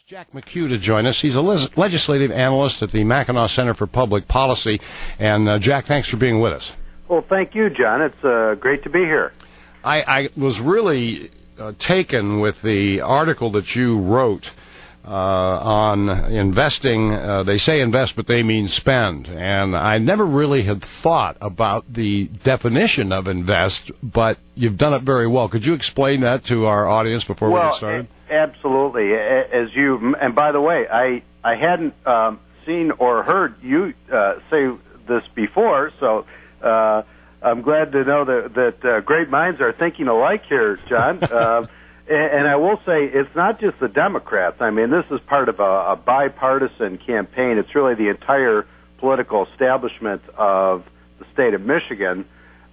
Jack McHugh to join us. He's a legislative analyst at the Mackinac Center for Public Policy. And, Jack, thanks for being with us. Well, thank you, John. It's great to be here. I was really taken with the article that you wrote on investing. They say invest, but they mean spend. And I never really had thought about the definition of invest, but you've done it very well. Could you explain that to our audience before we get started? Absolutely. And by the way, I hadn't seen or heard you say this before, so I'm glad to know that great minds are thinking alike here, John. And I will say, it's not just the Democrats. I mean, this is part of a bipartisan campaign. It's really the entire political establishment of the state of Michigan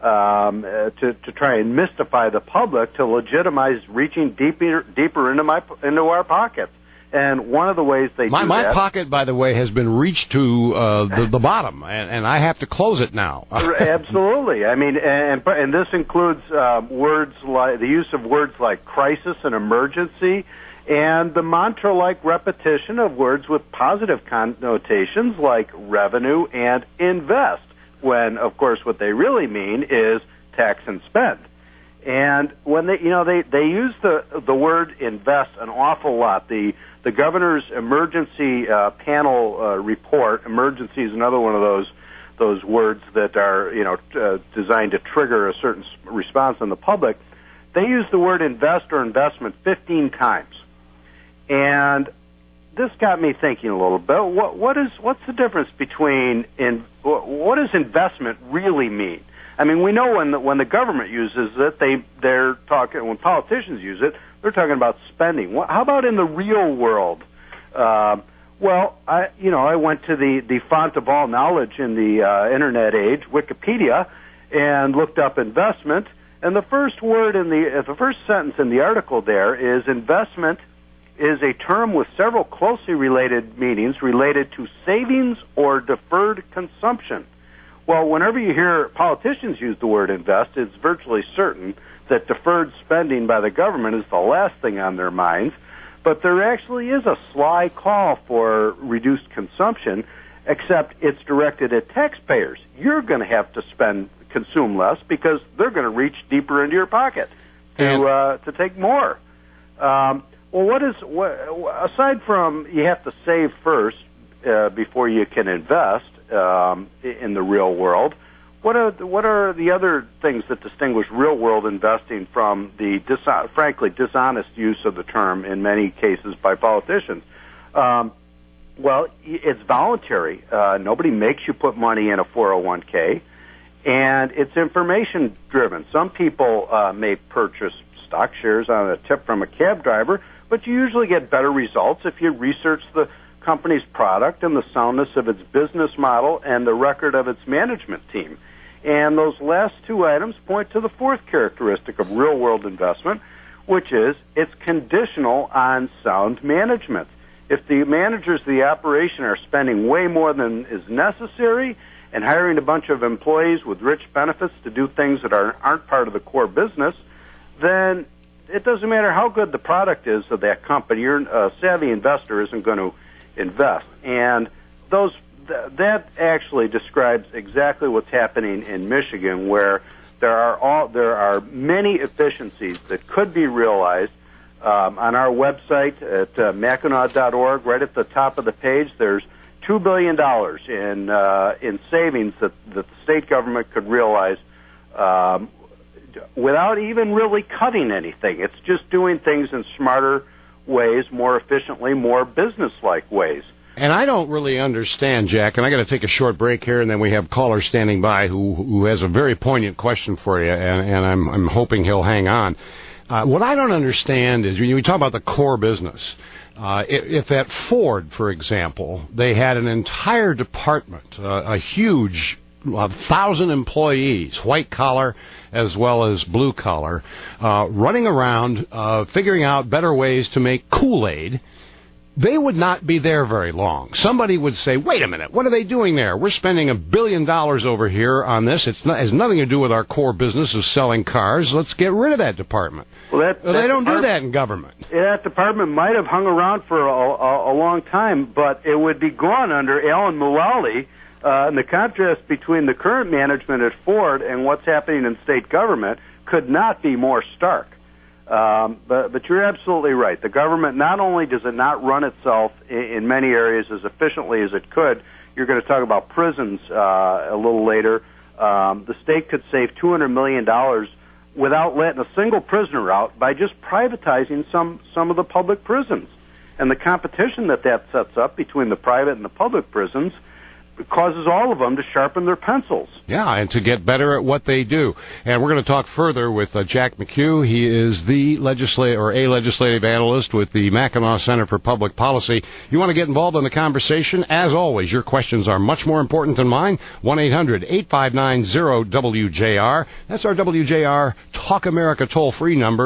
to try and mystify the public, to legitimize reaching deeper into our pockets. And one of the ways they do that... My pocket, by the way, has been reached to the bottom, and I have to close it now. Absolutely. I mean, and this includes words like the use of words like crisis and emergency, and the mantra-like repetition of words with positive connotations like revenue and invest, when, of course, what they really mean is tax and spend. And when they use the word invest an awful lot. The governor's emergency panel report. Emergency is another one of those words that are designed to trigger a certain response in the public. They use the word invest or investment 15 times, and this got me thinking a little bit. What's the difference between what does investment really mean? I mean, we know when the government uses it, they're talking. When politicians use it, they're talking about spending. How about in the real world? Well, I went to the font of all knowledge in the internet age, Wikipedia, and looked up investment. And the first word the first sentence in the article there is investment is a term with several closely related meanings related to savings or deferred consumption. Well, whenever you hear politicians use the word invest, it's virtually certain that deferred spending by the government is the last thing on their minds. But there actually is a sly call for reduced consumption, except it's directed at taxpayers. You're going to have to consume less because they're going to reach deeper into your pocket to take more. Aside from you have to save first before you can invest in the real world, what are the other things that distinguish real world investing from the frankly dishonest use of the term in many cases by politicians? Well, it's voluntary. Nobody makes you put money in a 401k, and it's information driven. Some people may purchase stock shares on a tip from a cab driver, but you usually get better results if you research the company's product and the soundness of its business model and the record of its management team. And those last two items point to the fourth characteristic of real-world investment, which is it's conditional on sound management. If the managers of the operation are spending way more than is necessary and hiring a bunch of employees with rich benefits to do things that aren't part of the core business, then it doesn't matter how good the product is of that company. A savvy investor isn't going to invest. And that actually describes exactly what's happening in Michigan, where there are many efficiencies that could be realized. On our website at Mackinac.org, right at the top of the page, there's $2 billion in savings that the state government could realize without even really cutting anything. It's just doing things in smarter ways, more efficiently, more business-like ways. And I don't really understand, Jack, and I got to take a short break here, and then we have callers standing by who has a very poignant question for you, and I'm hoping he'll hang on. What I don't understand is when you talk about the core business, if at Ford, for example, they had an entire department, a huge 1,000 employees, white collar as well as blue collar, running around figuring out better ways to make Kool-Aid, they would not be there very long. Somebody would say, wait a minute, what are they doing there? We're spending $1 billion over here on this. It has nothing to do with our core business of selling cars. Let's get rid of that department. Well, they don't do that in government. That department might have hung around for a long time, but it would be gone under Alan Mulally. And the contrast between the current management at Ford and what's happening in state government could not be more stark. But you're absolutely right. The government, not only does it not run itself in many areas as efficiently as it could, you're going to talk about prisons a little later. The state could save $200 million without letting a single prisoner out by just privatizing some of the public prisons. And the competition that sets up between the private and the public prisons causes all of them to sharpen their pencils. Yeah, and to get better at what they do. And we're going to talk further with Jack McHugh. He is the legislative analyst with the Mackinac Center for Public Policy. You want to get involved in the conversation? As always, your questions are much more important than mine. 1-800-859-0WJR. That's our WJR Talk America toll-free number,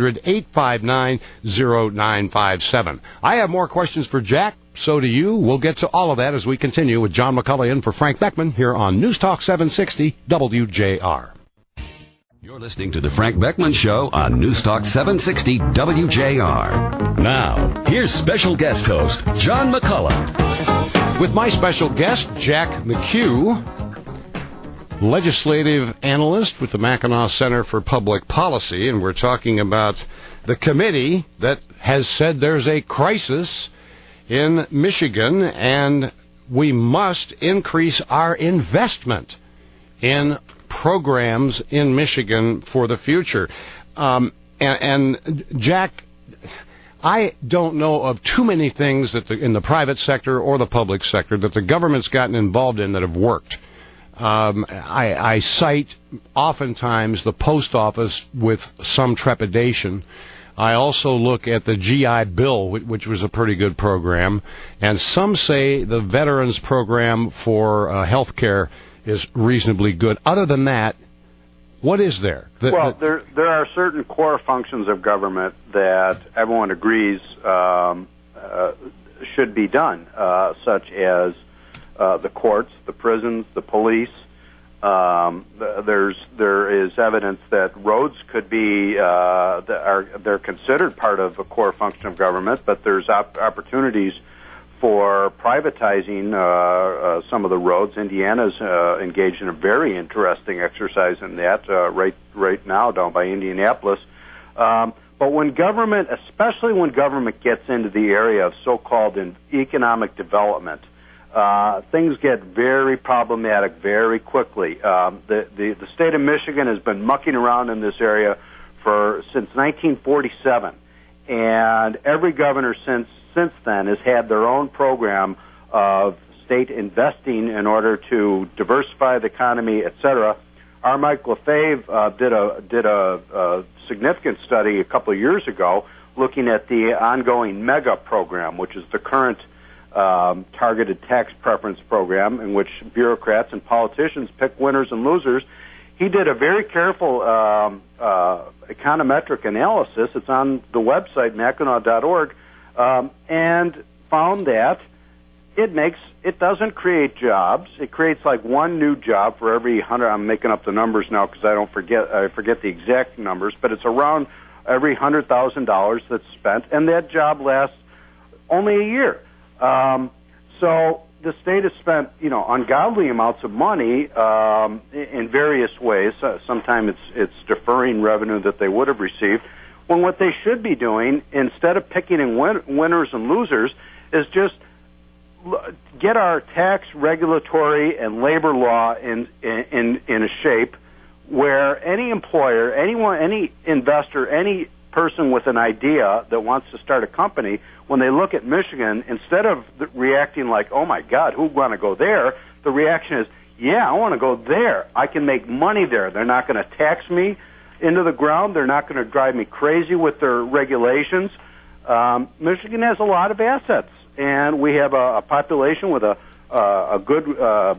800-859-0957. I have more questions for Jack. So do you. We'll get to all of that as we continue with John McCullough in for Frank Beckman here on News Talk 760 WJR. You're listening to the Frank Beckman Show on News Talk 760 WJR. Now, here's special guest host John McCullough. With my special guest, Jack McHugh, legislative analyst with the Mackinac Center for Public Policy, and we're talking about the committee that has said there's a crisis in Michigan, and we must increase our investment in programs in Michigan for the future. And Jack, I don't know of too many things that in the private sector or the public sector that the government's gotten involved in that have worked. I cite oftentimes the post office with some trepidation. I also look at the GI Bill, which was a pretty good program, and some say the Veterans Program for health care is reasonably good. Other than that, what is there? There are certain core functions of government that everyone agrees should be done, such as the courts, the prisons, the police. There is evidence that roads could be they're considered part of a core function of government, but there's opportunities for privatizing some of the roads. Indiana's engaged in a very interesting exercise in that right now down by Indianapolis. But when government, especially when government gets into the area of so-called economic development, things get very problematic very quickly. The state of Michigan has been mucking around in this area since 1947, and every governor since then has had their own program of state investing in order to diversify the economy, etc. R. Mike Lefebvre did a significant study a couple of years ago looking at the ongoing MEGA program, which is the current targeted tax preference program in which bureaucrats and politicians pick winners and losers. He did a very careful econometric analysis. It's on the website, mackinac.org, and found that it doesn't create jobs. It creates like one new job for every 100. I'm making up the numbers now because I forget the exact numbers, but it's around every $100,000 that's spent, and that job lasts only a year. So the state has spent, ungodly amounts of money in various ways. Sometimes it's deferring revenue that they would have received. When what they should be doing, instead of picking in winners and losers, is just get our tax, regulatory, and labor law in a shape where any employer, any investor, any person with an idea that wants to start a company, when they look at Michigan, instead of reacting like, oh my God, who want to go there? The reaction is, yeah, I want to go there. I can make money there. They're not going to tax me into the ground. They're not going to drive me crazy with their regulations. Michigan has a lot of assets, and we have a population with a good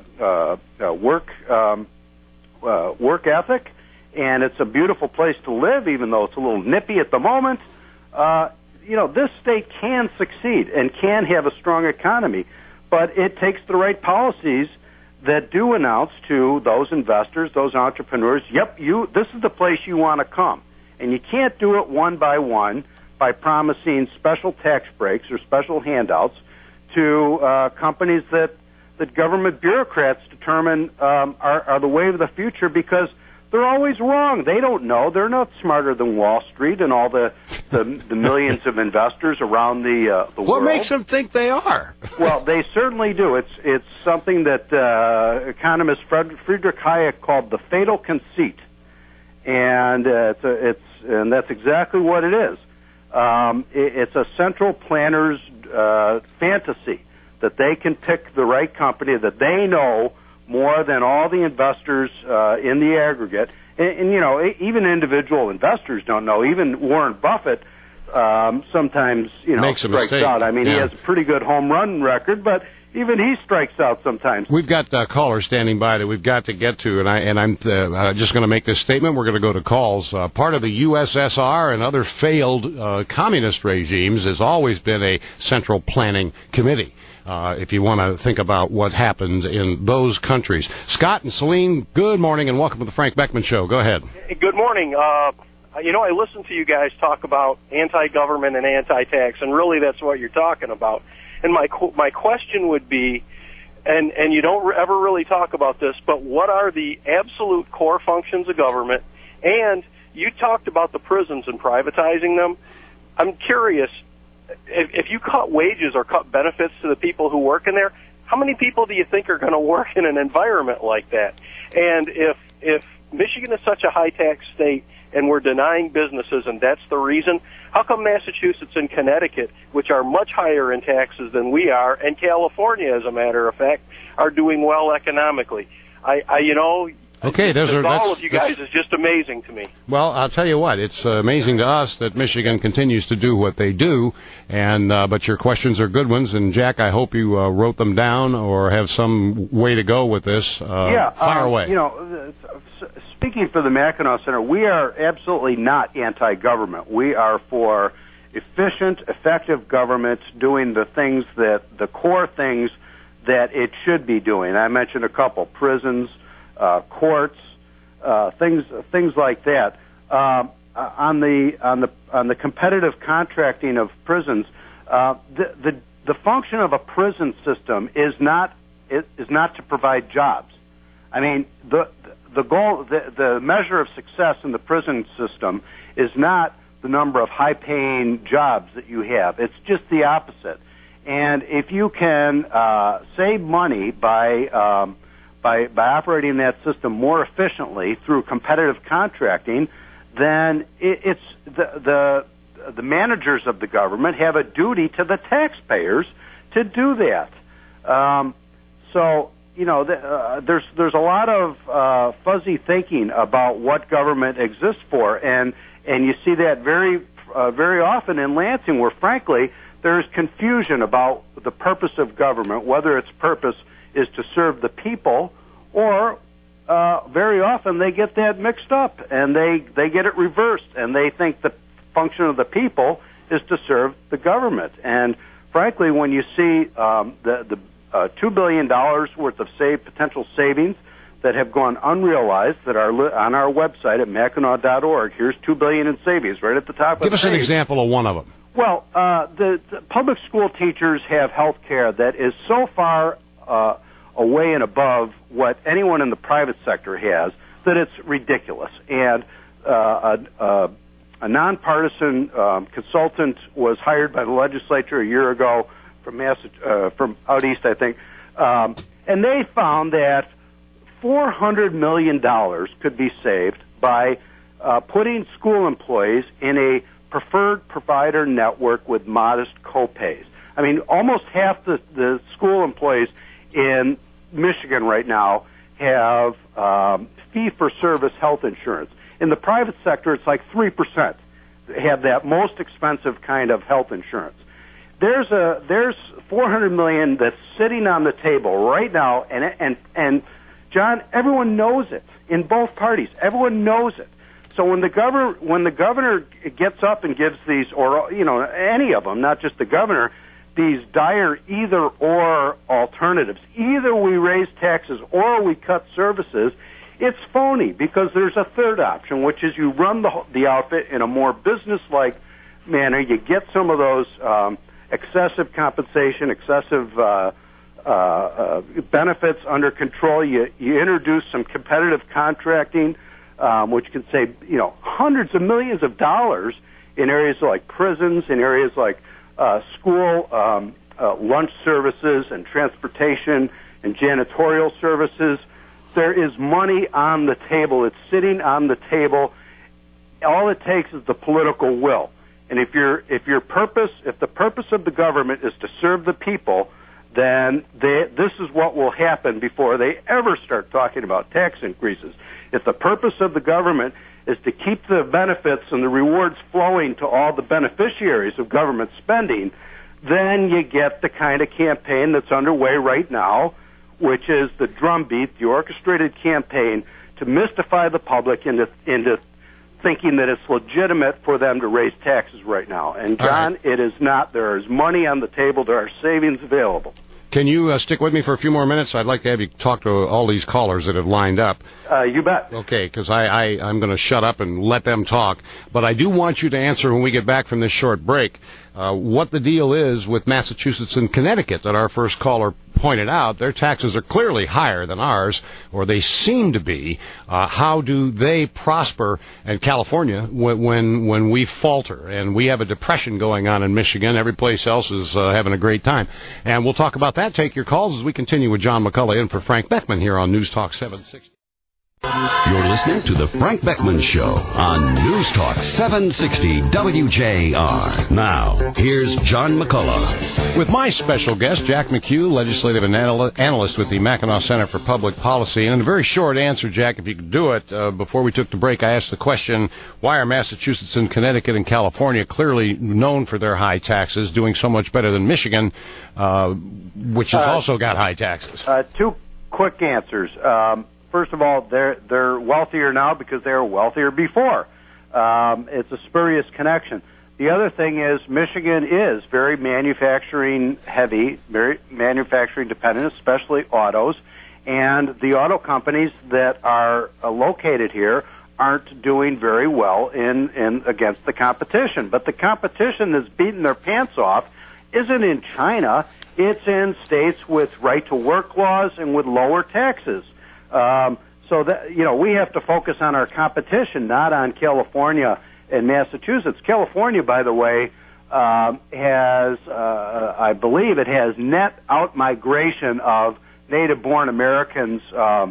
work ethic, and it's a beautiful place to live, even though it's a little nippy at the moment. this state can succeed and can have a strong economy, but it takes the right policies that do announce to those investors, those entrepreneurs, yep, this is the place you want to come. And you can't do it one by promising special tax breaks or special handouts to companies that government bureaucrats determine are the way of the future, because they're always wrong. They don't know. They're not smarter than Wall Street and all the millions of investors around the world. What makes them think they are? Well, they certainly do. It's something that economist Friedrich Hayek called the fatal conceit, and and that's exactly what it is. It's a central planner's fantasy that they can pick the right company, that they know more than all the investors in the aggregate. And even individual investors don't know. Even Warren Buffett sometimes, makes a strikes mistake. out. I mean, He has a pretty good home run record, but even he strikes out sometimes. We've got callers standing by that we've got to get to, and I'm just going to make this statement. We're going to go to calls. Part of the USSR and other failed communist regimes has always been a central planning committee. If you want to think about what happened in those countries. Scott and Celine, good morning and welcome to the Frank Beckman Show. Go ahead. Good morning. I listen to you guys talk about anti-government and anti-tax, and really that's what you're talking about. And my question would be, and you don't ever really talk about this, but what are the absolute core functions of government? And you talked about the prisons and privatizing them. I'm curious, if you cut wages or cut benefits to the people who work in there, how many people do you think are going to work in an environment like that? And if Michigan is such a high-tax state and we're denying businesses and that's the reason, how come Massachusetts and Connecticut, which are much higher in taxes than we are, and California, as a matter of fact, are doing well economically? Okay, all of you guys is just amazing to me. Well, I'll tell you what, it's amazing to us that Michigan continues to do what they do, and but your questions are good ones, and Jack, I hope you wrote them down or have some way to go with this. Fire away. Speaking for the Mackinac Center, we are absolutely not anti-government. We are for efficient, effective government doing the core things that it should be doing. I mentioned a couple: prisons, courts, things like that. On the competitive contracting of prisons, the function of a prison system is not to provide jobs. I mean, the goal, the measure of success in the prison system is not the number of high-paying jobs that you have. It's just the opposite. And if you can save money by operating that system more efficiently through competitive contracting, then it's the managers of the government have a duty to the taxpayers to do that. There's a lot of fuzzy thinking about what government exists for, and you see that very often in Lansing, where frankly there's confusion about the purpose of government, whether its purpose is to serve the people, or very often they get that mixed up and they get it reversed, and they think the function of the people is to serve the government. And frankly, when you see the $2 billion worth of potential savings that have gone unrealized that are on our website at Mackinac.org, here's $2 billion in savings right at the top. Give us an example of one of them. Well, the public school teachers have health care that is so far away and above what anyone in the private sector has that it's ridiculous. And a nonpartisan consultant was hired by the legislature a year ago from out east, I think, and they found that $400 million could be saved by putting school employees in a preferred provider network with modest copays. I mean, almost half the school employees in Michigan right now have fee-for-service health insurance. In the private sector, it's like 3% have that most expensive kind of health insurance. There's $400 million that's sitting on the table right now, and John, everyone knows it in both parties. Everyone knows it. so when the governor gets up and gives these, or any of them, not just the governor, these dire either-or alternatives, either we raise taxes or we cut services, it's phony, because there's a third option, which is you run the outfit in a more business-like manner. You get some of those excessive compensation, excessive benefits under control. You introduce some competitive contracting, which can save hundreds of millions of dollars in areas like prisons, in areas like school lunch services and transportation and janitorial services. There is money on the table. It's sitting on the table. All it takes is the political will. And if the purpose of the government is to serve the people, then this is what will happen before they ever start talking about tax increases. If the purpose of the government is to keep the benefits and the rewards flowing to all the beneficiaries of government spending, then you get the kind of campaign that's underway right now, which is the drumbeat, the orchestrated campaign to mystify the public into thinking that it's legitimate for them to raise taxes right now. And, John, It is not. There is money on the table. There are savings available. Can you stick with me for a few more minutes? I'd like to have you talk to all these callers that have lined up. You bet. Okay, because I'm going to shut up and let them talk. But I do want you to answer when we get back from this short break what the deal is with Massachusetts and Connecticut that our first caller pointed out. Their taxes are clearly higher than ours, or they seem to be. How do they prosper in California when we falter? And we have a depression going on in Michigan. Every place else is having a great time. And we'll talk about that. Take your calls as we continue with John McCullough in for Frank Beckman here on News Talk 760. You're listening to The Frank Beckman Show on News Talk 760 WJR. Now, here's John McCullough. With my special guest, Jack McHugh, legislative analyst with the Mackinac Center for Public Policy. And in a very short answer, Jack, if you could do it, before we took the break, I asked the question, why are Massachusetts and Connecticut and California, clearly known for their high taxes, doing so much better than Michigan, which has also got high taxes? Two quick answers. First of all, they're wealthier now because they were wealthier before. It's a spurious connection. The other thing is Michigan is very manufacturing heavy, very manufacturing dependent, especially autos. And the auto companies that are located here aren't doing very well in against the competition. But the competition that's beating their pants off isn't in China. It's in states with right-to-work laws and with lower taxes. So that, we have to focus on our competition, not on California and Massachusetts. California, by the way, has, I believe it has net out-migration of native-born Americans.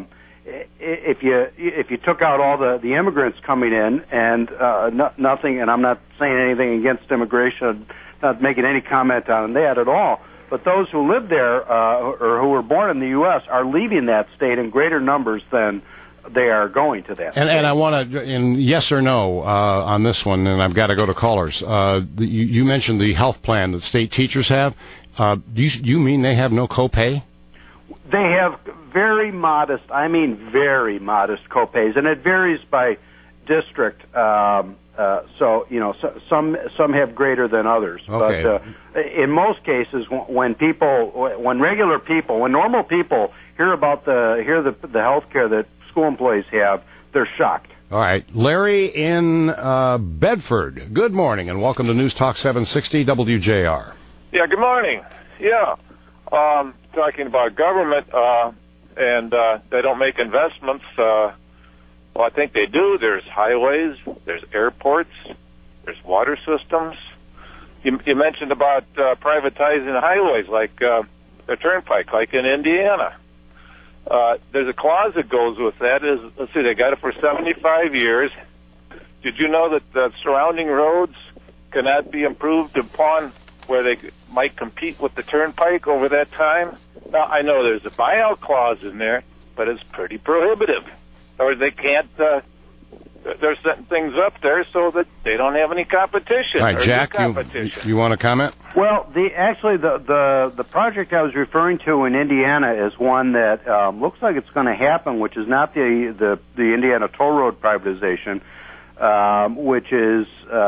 If you took out all the immigrants coming in and nothing, and I'm not saying anything against immigration, not making any comment on that at all, but those who live there or who were born in the U.S. are leaving that state in greater numbers than they are going to that state. And I want to, in yes or no on this one, and I've got to go to callers. You mentioned the health plan that state teachers have. Do you mean they have no copay? They have very modest copays, and it varies by district. So some have greater than others. Okay. But in most cases, when normal people hear the health care that school employees have, they're shocked. All right. Larry in Bedford, good morning, and welcome to News Talk 760 WJR. Yeah, good morning. Yeah, talking about government, and they don't make investments. Well, I think they do. There's highways, there's airports, there's water systems. You mentioned about privatizing highways like the turnpike, like in Indiana. There's a clause that goes with that. Let's see, they got it for 75 years. Did you know that the surrounding roads cannot be improved upon where they might compete with the turnpike over that time? Now, I know there's a buyout clause in there, but it's pretty prohibitive. Or they can't, they're setting things up there so that they don't have any competition. All right, Jack, you want to comment? Well, the project I was referring to in Indiana is one that looks like it's going to happen, which is not the Indiana toll road privatization. which is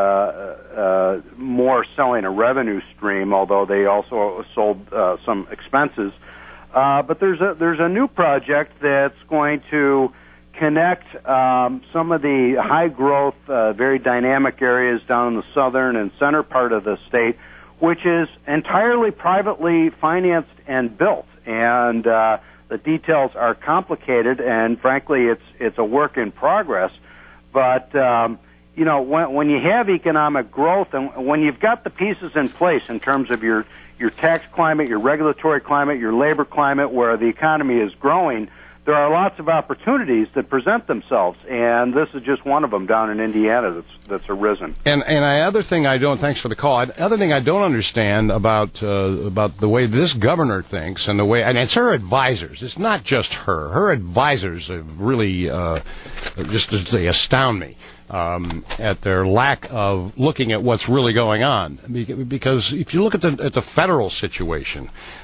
more selling a revenue stream, although they also sold some expenses. But there's a new project that's going to connect some of the high-growth, very dynamic areas down in the southern and center part of the state, which is entirely privately financed and built. And the details are complicated, and frankly, it's a work in progress. But you know, when you have economic growth and when you've got the pieces in place in terms of your tax climate, your regulatory climate, your labor climate, where the economy is growing, there are lots of opportunities that present themselves, and this is just one of them down in Indiana that's arisen. And the other thing thanks for the call. The other thing I don't understand about the way this governor thinks and the way, and it's her advisors. It's not just her. Her advisors have really they astound me at their lack of looking at what's really going on. Because if you look at the federal situation,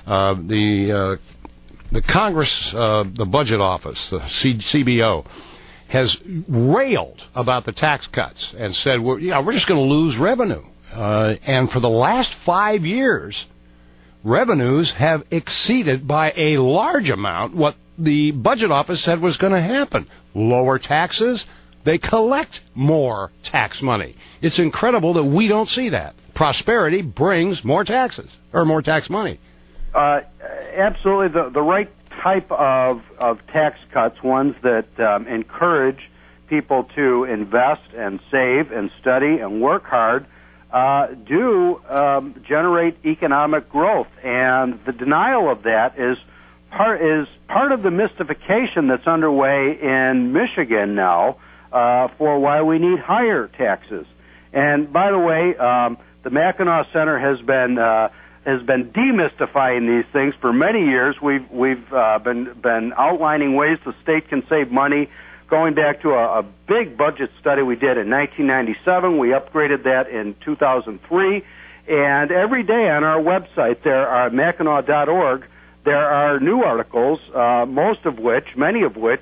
the Congress, the Budget Office, the CBO, has railed about the tax cuts and said, we're just going to lose revenue. And for the last 5 years, revenues have exceeded by a large amount what the Budget Office said was going to happen. Lower taxes, they collect more tax money. It's incredible that we don't see that. Prosperity brings more taxes, or more tax money. Absolutely, the right type of tax cuts, ones that encourage people to invest and save and study and work hard, do generate economic growth. And the denial of that is part of the mystification that's underway in Michigan now for why we need higher taxes. And by the way, the Mackinac Center has been demystifying these things for many years. We've been outlining ways the state can save money, going back to a big budget study we did in 1997. We upgraded that in 2003, and every day on our website there are Mackinac.org. There are new articles, many of which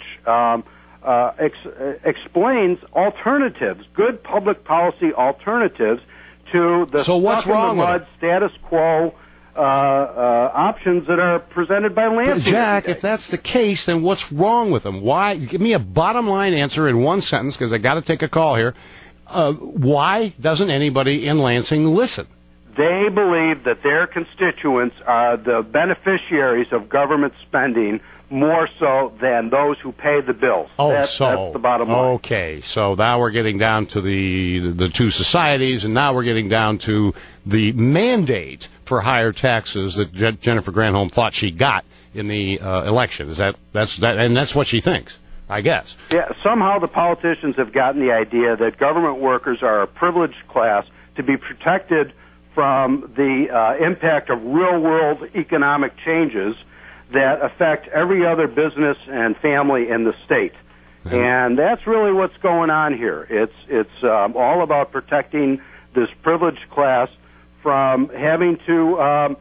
explains alternatives, good public policy alternatives to the stuck-in-the-mud status quo options that are presented by Lansing. Jack, if that's the case, then what's wrong with them? Why? Give me a bottom-line answer in one sentence, because I got to take a call here. Why doesn't anybody in Lansing listen? They believe that their constituents are the beneficiaries of government spending more so than those who pay the bills. That's the bottom line. Okay, so now we're getting down to the two societies, and now we're getting down to the mandate for higher taxes that Jennifer Granholm thought she got in the election. That's what she thinks, I guess. Yeah, somehow the politicians have gotten the idea that government workers are a privileged class to be protected from the impact of real-world economic changes that affect every other business and family in the state. And that's really what's going on here. It's all about protecting this privileged class from having to,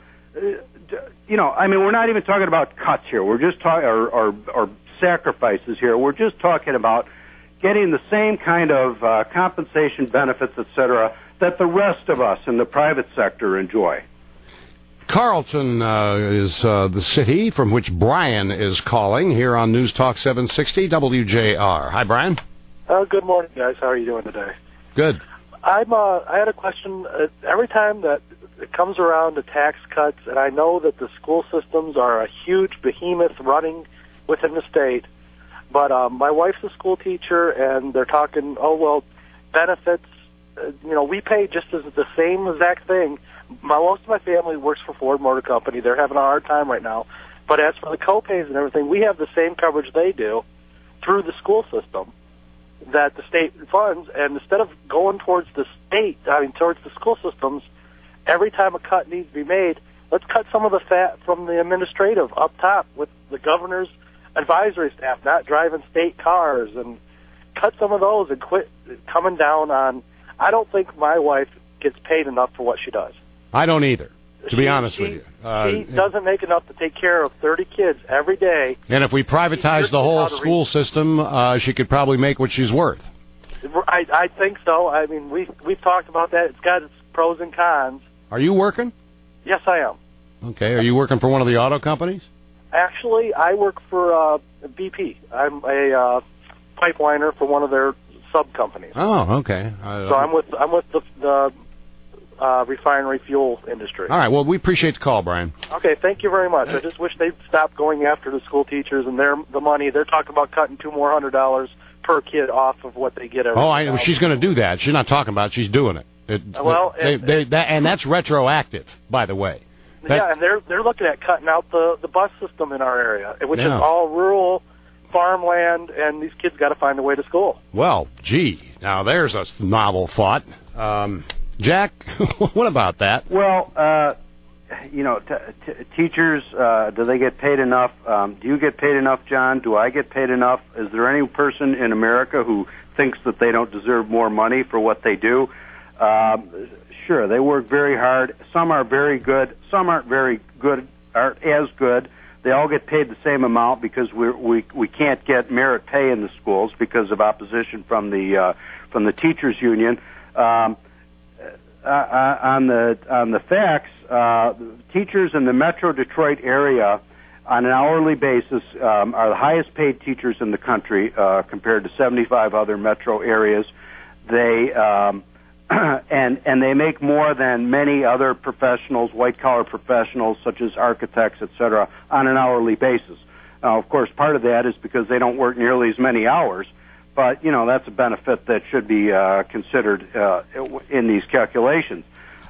we're not even talking about cuts here. We're just talking, or sacrifices here. We're just talking about getting the same kind of compensation, benefits, et cetera, that the rest of us in the private sector enjoy. Carlton is the city from which Brian is calling here on News Talk 760 WJR. Hi, Brian. Good morning, guys. How are you doing today? Good. I had a question. Every time that it comes around to tax cuts, and I know that the school systems are a huge behemoth running within the state, but my wife's a school teacher, and they're talking, benefits. We pay just as the same exact thing. Most of my family works for Ford Motor Company. They're having a hard time right now. But as for the co-pays and everything, we have the same coverage they do through the school system that the state funds. And instead of going towards the towards the school systems, every time a cut needs to be made, let's cut some of the fat from the administrative up top with the governor's advisory staff not driving state cars, and cut some of those and quit coming down on. I don't think my wife gets paid enough for what she does. I don't either, to be honest with you. She doesn't make enough to take care of 30 kids every day. And if we privatize the whole school system, she could probably make what she's worth. I think so. I mean, we've talked about that. It's got its pros and cons. Are you working? Yes, I am. Okay. Are you working for one of the auto companies? Actually, I work for BP. I'm a pipeliner for one of their sub companies. Oh, okay. So I'm with the refinery fuel industry. All right. Well, we appreciate the call, Brian. Okay. Thank you very much. I just wish they'd stop going after the school teachers and the money. They're talking about cutting $200 per kid off of what they get every I she's going to do that. She's not talking about it. She's doing it. And that's retroactive, by the way. And they're looking at cutting out the bus system in our area, which is all rural farmland, and these kids got to find a way to school. Well, gee, now there's a novel thought. Jack, what about that? Well, teachers, do they get paid enough? Do you get paid enough, John? Do I get paid enough? Is there any person in America who thinks that they don't deserve more money for what they do? Sure, they work very hard. Some are very good. Some aren't very good, aren't as good. They all get paid the same amount because we can't get merit pay in the schools because of opposition from the teachers union. On the facts, teachers in the Metro Detroit area on an hourly basis are the highest paid teachers in the country compared to 75 other metro areas. They and they make more than many other professionals, white-collar professionals such as architects, etc., on an hourly basis. Now, of course, part of that is because they don't work nearly as many hours, but, that's a benefit that should be considered in these calculations.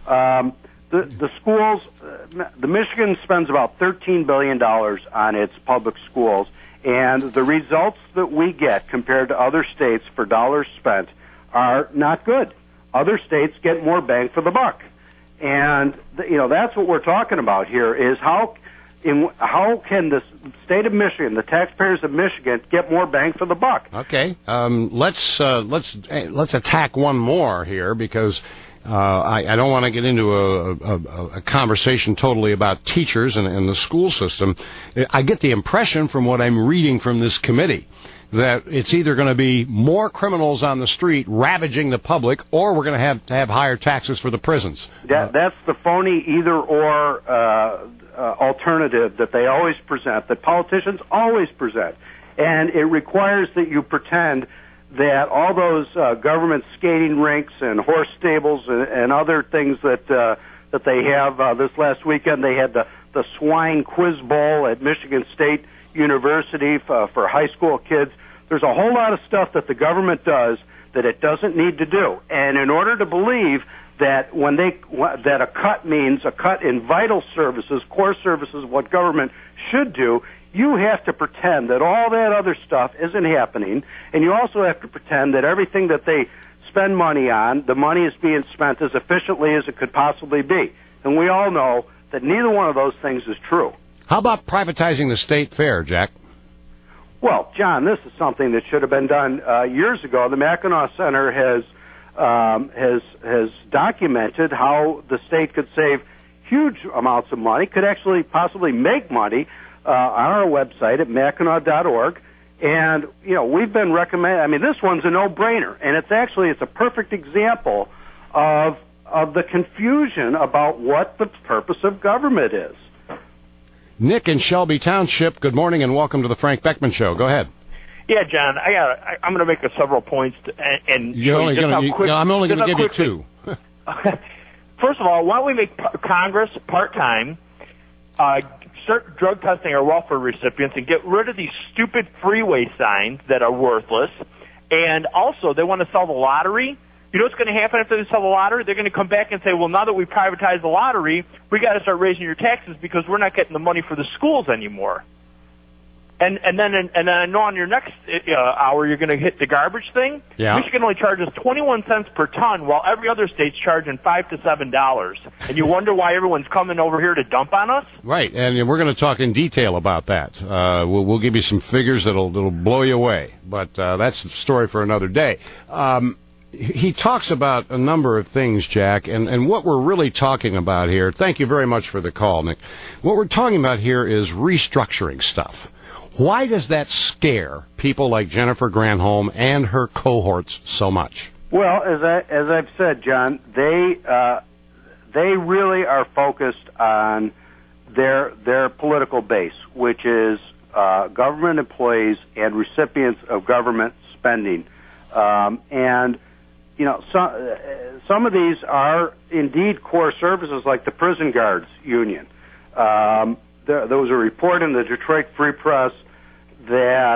The schools, the Michigan spends about $13 billion on its public schools, and the results that we get compared to other states for dollars spent are not good. Other states get more bang for the buck. And, that's what we're talking about here is how can the state of Michigan, the taxpayers of Michigan, get more bang for the buck? Okay. Let's attack one more here because I don't want to get into a conversation totally about teachers and the school system. I get the impression from what I'm reading from this committee that it's either going to be more criminals on the street ravaging the public, or we're going to have higher taxes for the prisons. That's the phony either-or alternative that they always present, that politicians always present. And it requires that you pretend that all those government skating rinks and horse stables and other things that they have this last weekend, they had the swine quiz bowl at Michigan State University for high school kids. There's a whole lot of stuff that the government does that it doesn't need to do. And in order to believe that that a cut means a cut in vital services, core services, what government should do, you have to pretend that all that other stuff isn't happening, and you also have to pretend that everything that they spend money on, the money is being spent as efficiently as it could possibly be. And we all know that neither one of those things is true. How about privatizing the state fair, Jack? Well, John, this is something that should have been done years ago. The Mackinac Center has documented how the state could save huge amounts of money, could actually possibly make money on our website at Mackinac.org. And, we've been recommending, this one's a no-brainer, and it's a perfect example of the confusion about what the purpose of government is. Nick in Shelby Township, good morning and welcome to the Frank Beckman Show. Go ahead. Yeah, John, I'm going to make several points, and I'm only going to give you two. First of all, why don't we make Congress part-time, start drug testing our welfare recipients, and get rid of these stupid freeway signs that are worthless, and also they want to sell the lottery. You know what's going to happen if they sell the lottery? They're going to come back and say, well, now that we privatized the lottery, we got to start raising your taxes because we're not getting the money for the schools anymore. And then I know on your next hour you're going to hit the garbage thing. Yeah. Michigan only charges 21 cents per ton, while every other state's charging $5 to $7. And you wonder why everyone's coming over here to dump on us? Right, and we're going to talk in detail about that. We'll give you some figures that'll blow you away, but that's the story for another day. He talks about a number of things, Jack, and what we're really talking about here, thank you very much for the call, Nick. What we're talking about here is restructuring stuff. Why does that scare people like Jennifer Granholm and her cohorts so much? Well, as I've said, John, they really are focused on their political base, which is government employees and recipients of government spending, and you know, some of these are indeed core services, like the prison guards union. There was a report in the Detroit Free Press that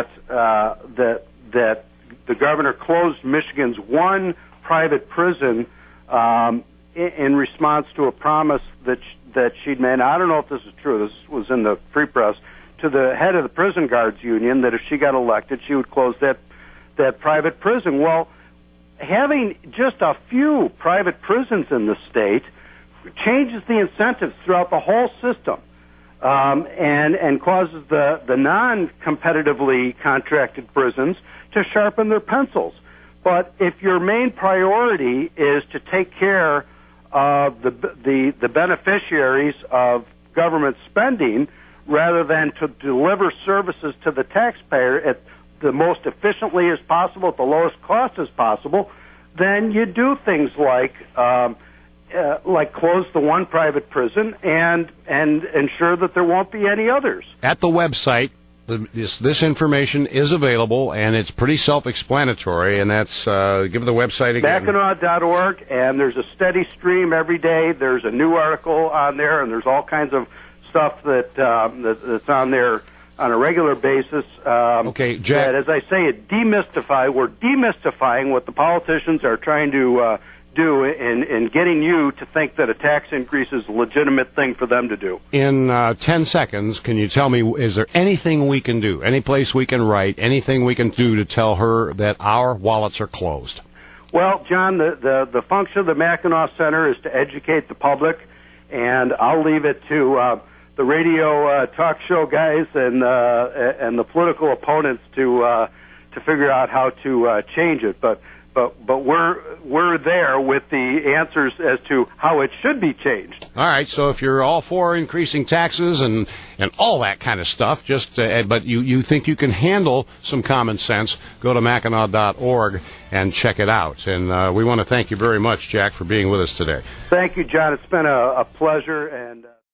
the governor closed Michigan's one private prison in response to a promise that she'd made. I don't know if this is true. This was in the Free Press, to the head of the prison guards union, that if she got elected, she would close that private prison. Well, having just a few private prisons in the state changes the incentives throughout the whole system, and causes the non-competitively contracted prisons to sharpen their pencils. But if your main priority is to take care of the beneficiaries of government spending, rather than to deliver services to the taxpayer at the most efficiently as possible, at the lowest cost as possible, then you do things like close the one private prison and ensure that there won't be any others. At the website, this information is available, and it's pretty self-explanatory, and that's, give the website again. Mackinac.org, and there's a steady stream every day. There's a new article on there, and there's all kinds of stuff that's on there on a regular basis. Okay, Jack. That, as I say, we're demystifying what the politicians are trying to do in getting you to think that a tax increase is a legitimate thing for them to do. In 10 seconds, can you tell me, is there anything we can do, any place we can write, anything we can do to tell her that our wallets are closed? Well, John, the function of the Mackinac Center is to educate the public, and I'll leave it to the radio talk show guys and the political opponents to figure out how to change it. But we're there with the answers as to how it should be changed. All right. So if you're all for increasing taxes and all that kind of stuff, but you think you can handle some common sense, go to Mackinac.org and check it out. And we want to thank you very much, Jack, for being with us today. Thank you, John. It's been a pleasure. And